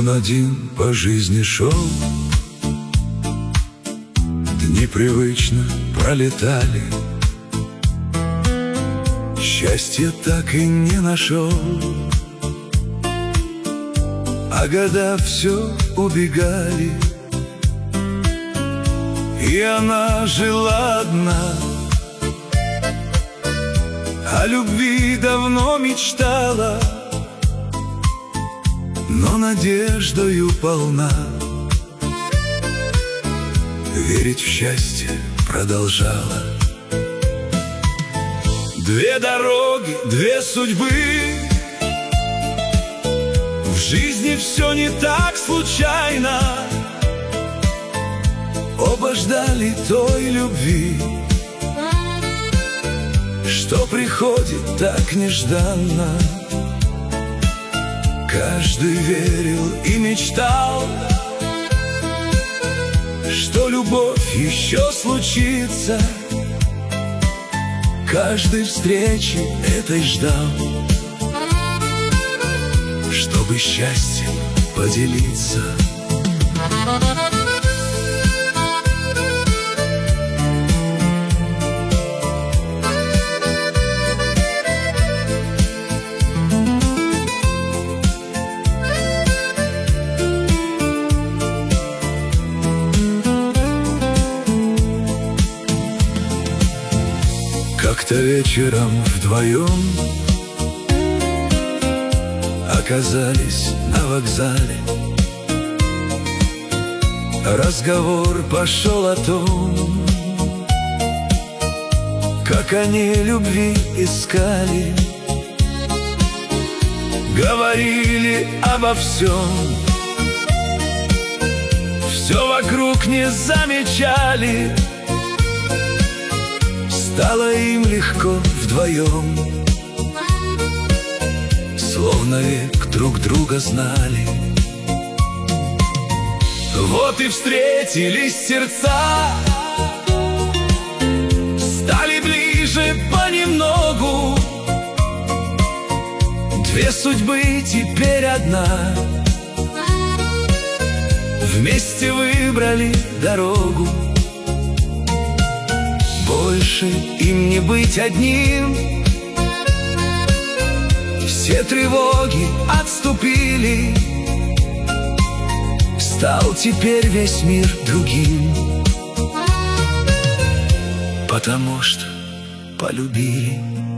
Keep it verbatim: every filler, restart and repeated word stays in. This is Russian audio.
Он один по жизни шел, дни привычно пролетали, счастья так и не нашел, а года все убегали, и она жила одна. О любви давно мечтала, но надеждою полна. Верить в счастье продолжала. Две дороги, две судьбы, в жизни все не так случайно. Оба ждали той любви, что приходит так нежданно. Каждый верил и мечтал, что любовь еще случится. Каждой встречи этой ждал, чтобы счастьем поделиться. Как-то вечером вдвоем оказались на вокзале. Разговор пошел о том, как они любви искали. Говорили обо всем, все вокруг не замечали. Стало им легко вдвоем, словно век друг друга знали. Вот и встретились сердца, стали ближе понемногу. Две судьбы теперь одна, вместе выбрали дорогу. Больше им не быть одним, все тревоги отступили. Стал теперь весь мир другим, потому что полюбили.